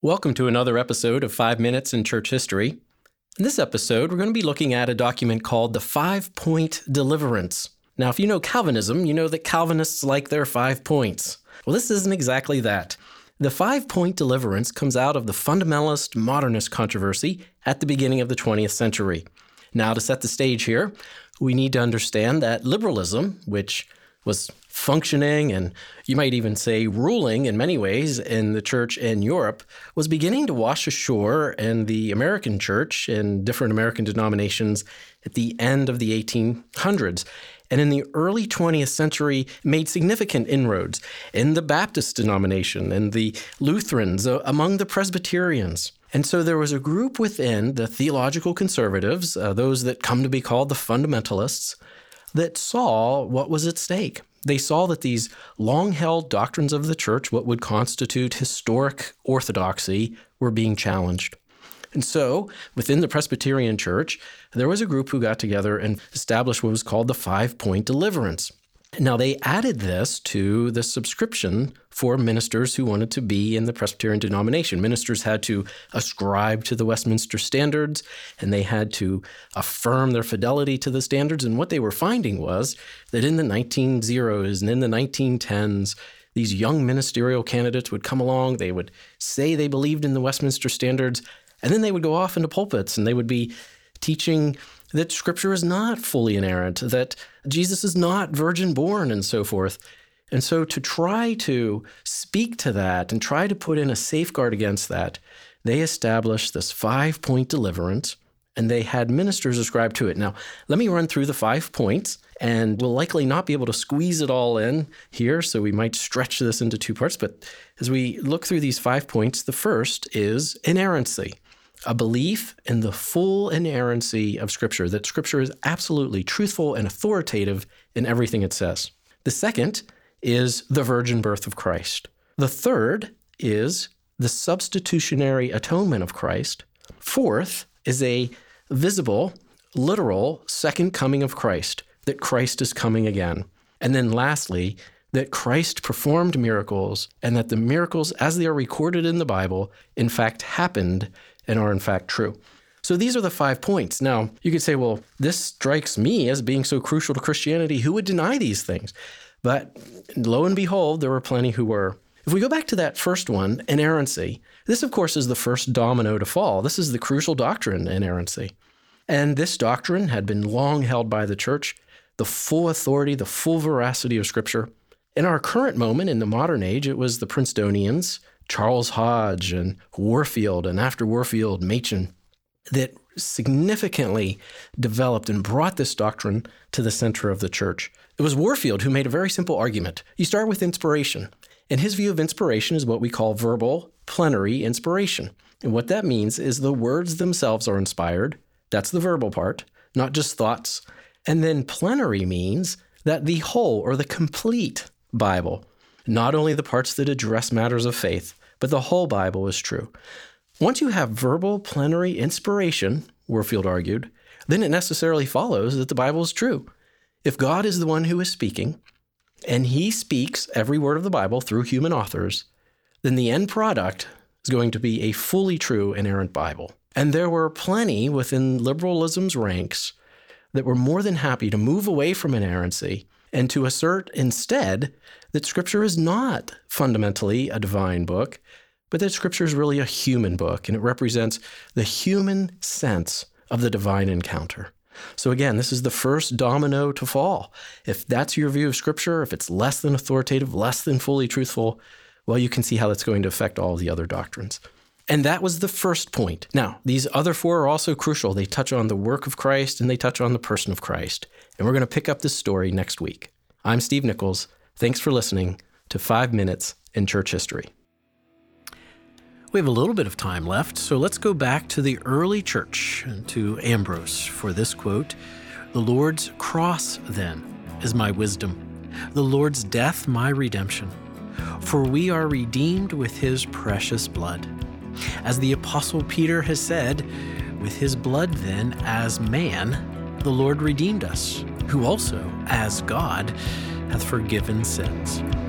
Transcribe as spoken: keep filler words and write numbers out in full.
Welcome to another episode of Five Minutes in Church History. In this episode, we're going to be looking at a document called the Five-Point Deliverance. Now, if you know Calvinism, you know that Calvinists like their five points. Well, this isn't exactly that. The Five-Point Deliverance comes out of the fundamentalist modernist controversy at the beginning of the twentieth century. Now, to set the stage here, we need to understand that liberalism, which was functioning and you might even say ruling in many ways in the church in Europe, was beginning to wash ashore in the American church and different American denominations at the end of the eighteen hundreds. And in the early twentieth century, made significant inroads in the Baptist denomination and the Lutherans, uh, among the Presbyterians. And so there was a group within the theological conservatives, uh, those that come to be called the fundamentalists, that saw what was at stake. They saw that these long-held doctrines of the church, what would constitute historic orthodoxy, were being challenged. And so, within the Presbyterian Church, there was a group who got together and established what was called the Five-Point Deliverance. Now, they added this to the subscription for ministers who wanted to be in the Presbyterian denomination. Ministers had to ascribe to the Westminster Standards, and they had to affirm their fidelity to the standards. And what they were finding was that in the nineteen zeros and in the nineteen tens, these young ministerial candidates would come along, they would say they believed in the Westminster Standards, and then they would go off into pulpits and they would be teaching that Scripture is not fully inerrant, that Jesus is not virgin born, and so forth. And so to try to speak to that and try to put in a safeguard against that, they established this five-point deliverance, and they had ministers ascribe to it. Now, let me run through the five points, and we'll likely not be able to squeeze it all in here, so we might stretch this into two parts. But as we look through these five points, the first is inerrancy. A belief in the full inerrancy of Scripture, that Scripture is absolutely truthful and authoritative in everything it says. The second is the virgin birth of Christ. The third is the substitutionary atonement of Christ. Fourth is a visible, literal second coming of Christ, that Christ is coming again. And then lastly, that Christ performed miracles and that the miracles, as they are recorded in the Bible, in fact happened and are in fact true. So these are the five points. Now, you could say, well, this strikes me as being so crucial to Christianity. Who would deny these things? But lo and behold, there were plenty who were. If we go back to that first one, inerrancy, this, of course, is the first domino to fall. This is the crucial doctrine, inerrancy. And this doctrine had been long held by the church, the full authority, the full veracity of Scripture. In our current moment, in the modern age, it was the Princetonians, Charles Hodge and Warfield, and after Warfield, Machen, that significantly developed and brought this doctrine to the center of the church. It was Warfield who made a very simple argument. You start with inspiration. And his view of inspiration is what we call verbal plenary inspiration. And what that means is the words themselves are inspired. That's the verbal part, not just thoughts. And then plenary means that the whole or the complete Bible, not only the parts that address matters of faith, but the whole Bible is true. Once you have verbal plenary inspiration, Warfield argued, then it necessarily follows that the Bible is true. If God is the one who is speaking, and he speaks every word of the Bible through human authors, then the end product is going to be a fully true inerrant Bible. And there were plenty within liberalism's ranks that were more than happy to move away from inerrancy and to assert instead that Scripture is not fundamentally a divine book, but that Scripture is really a human book, and it represents the human sense of the divine encounter. So again, this is the first domino to fall. If that's your view of Scripture, if it's less than authoritative, less than fully truthful, well, you can see how that's going to affect all the other doctrines. And that was the first point. Now, these other four are also crucial. They touch on the work of Christ and they touch on the person of Christ. And we're going to pick up this story next week. I'm Steve Nichols. Thanks for listening to Five Minutes in Church History. We have a little bit of time left, so let's go back to the early church and to Ambrose for this quote. "The Lord's cross, then, is my wisdom, the Lord's death my redemption. For we are redeemed with his precious blood. As the Apostle Peter has said, with his blood then, as man, the Lord redeemed us, who also, as God, hath forgiven sins."